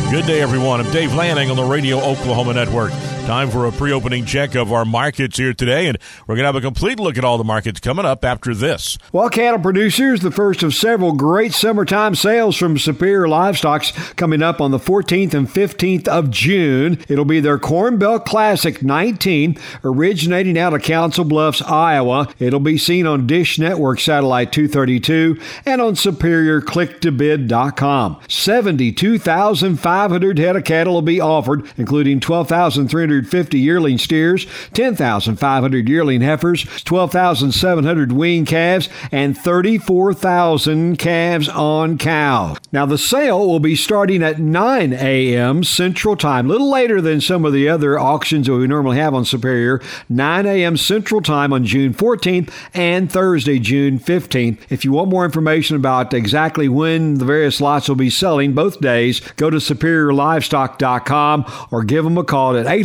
Good day, everyone. I'm Dave Lanning on the Radio Oklahoma Network. Time for a pre-opening check of our markets here today, and we're going to have a complete look at all the markets coming up after this. Well, cattle producers, the first of several great summertime sales from Superior Livestock's coming up on the 14th and 15th of June. It'll be their Corn Belt Classic 19, originating out of Council Bluffs, Iowa. It'll be seen on Dish Network Satellite 232 and on SuperiorClickToBid.com. 72,500 head of cattle will be offered, including 12,350 yearling steers, 10,500 yearling heifers, 12,700 wean calves, and 34,000 calves on cows. Now, the sale will be starting at 9 a.m. Central Time, a little later than some of the other auctions that we normally have on Superior. 9 a.m. Central Time on June 14th and Thursday, June 15th. If you want more information about exactly when the various lots will be selling both days, go to SuperiorLivestock.com or give them a call at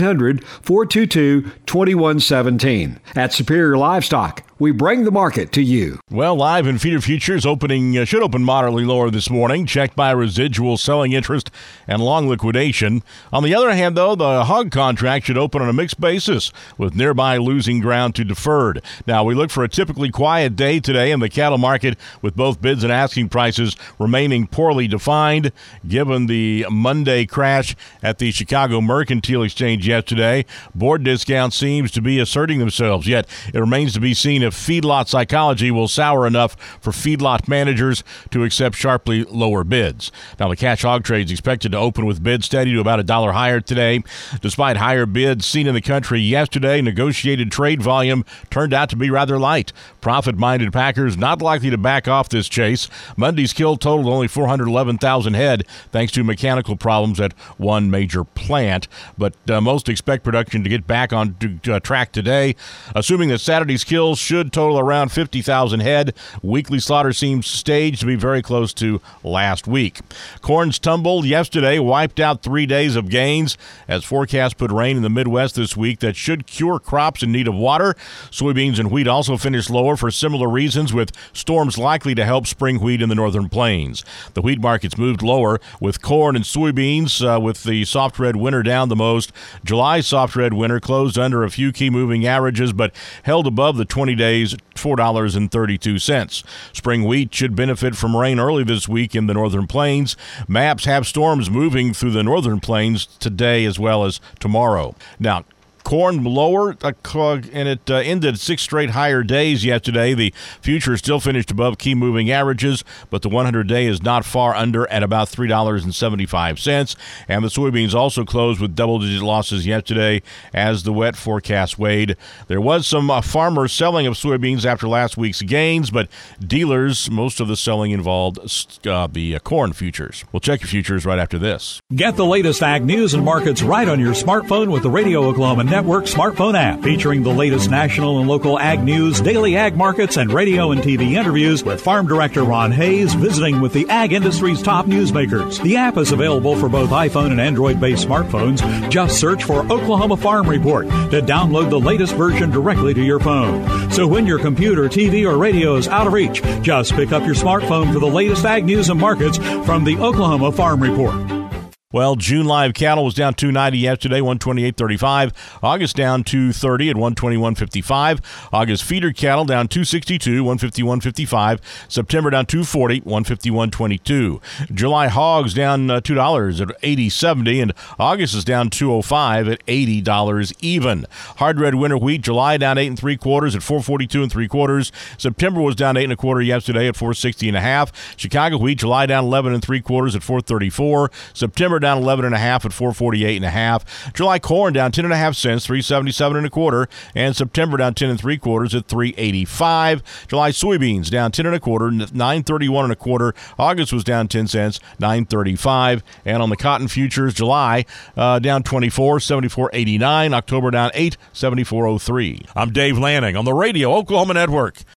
800-422-2117. At Superior Livestock, we bring the market to you. Well, live and feeder futures should open moderately lower this morning, checked by residual selling interest and long liquidation. On the other hand, though, the hog contract should open on a mixed basis, with nearby losing ground to deferred. Now, we look for a typically quiet day today in the cattle market, with both bids and asking prices remaining poorly defined, given the Monday crash at the Chicago Mercantile Exchange yesterday. Board discounts seems to be asserting themselves, yet it remains to be seen if feedlot psychology will sour enough for feedlot managers to accept sharply lower bids. Now, the cash hog trade is expected to open with bids steady to about $1 higher today. Despite higher bids seen in the country yesterday, negotiated trade volume turned out to be rather light. Profit-minded packers not likely to back off this chase. Monday's kill totaled only 411,000 head, thanks to mechanical problems at one major plant. But most expect production to get back on track today, assuming that Saturday's kills should total around 50,000 head. Weekly slaughter seems staged to be very close to last week. Corn's tumble yesterday wiped out 3 days of gains, as forecasts put rain in the Midwest this week that should cure crops in need of water. Soybeans and wheat also finished lower for similar reasons, with storms likely to help spring wheat in the northern plains. The wheat markets moved lower, with corn and soybeans with the soft red winter down the most. July's soft red winter closed under a few key moving averages, but held above the 20-day $4.32. Spring wheat should benefit from rain early this week in the northern plains. Maps have storms moving through the northern plains today as well as tomorrow. Now, corn lower, and it ended 6 straight higher days yesterday. The future still finished above key moving averages, but the 100-day is not far under at about $3.75. And the soybeans also closed with double-digit losses yesterday as the wet forecast weighed. There was some farmer selling of soybeans after last week's gains, but dealers, most of the selling involved the corn futures. We'll check your futures right after this. Get the latest ag news and markets right on your smartphone with the Radio Oklahoma Network smartphone app, featuring the latest national and local ag news, daily ag markets, and radio and TV interviews with Farm Director Ron Hayes visiting with the ag industry's top newsmakers. The app is available for both iPhone and Android-based smartphones. Just search for Oklahoma Farm Report to download the latest version directly to your phone. So when your computer, TV, or radio is out of reach, just pick up your smartphone for the latest ag news and markets from the Oklahoma Farm Report. Well, June live cattle was down 290 yesterday, 128.35. August down 230 at 121.55. August feeder cattle down 262, 151.55. September down 240, 151.22. July hogs down $2 at 80.70, and August is down 205 at $80 even. Hard red winter wheat, July down 8 3/4 at 442 3/4. September was down 8 1/4 yesterday at 460 1/2. Chicago wheat, July down 11 3/4 at 434. September down 11 1/2 at 448 1/2. July corn down 10 1/2 cents, 377 1/4, and September down 10 3/4 at 385. July soybeans down 10 1/4, 931 1/4. August was down 10 cents, 935. And on the cotton futures, July down 24, 74.89. October down 8, 74.03. I'm Dave Lanning on the Radio Oklahoma Network.